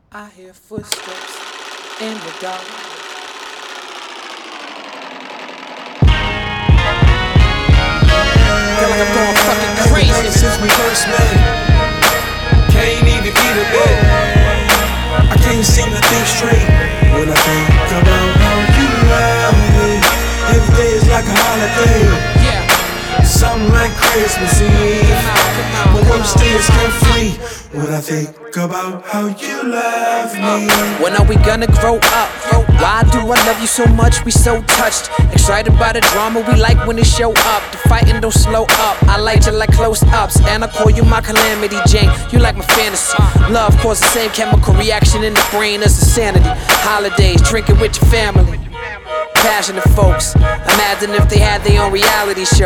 I hear footsteps in the dark. Feel like I'm going fucking crazy. Since we first met, can't even eat a bit. I can't seem to think straight when I think about how you love me. Every day is like a holiday, Yeah, something like Christmas Eve. My worst day is free when I think about how you love me. when are we gonna grow up? Why do I love you so much? We so touched, excited by the drama. We like when it show up. The fighting don't slow up. I like you like close ups, and I call you my calamity Jane. You like my fantasy. Love causes the same chemical reaction in the brain as insanity. Holidays, drinking with your family. Passionate folks, imagine if they had their own reality show.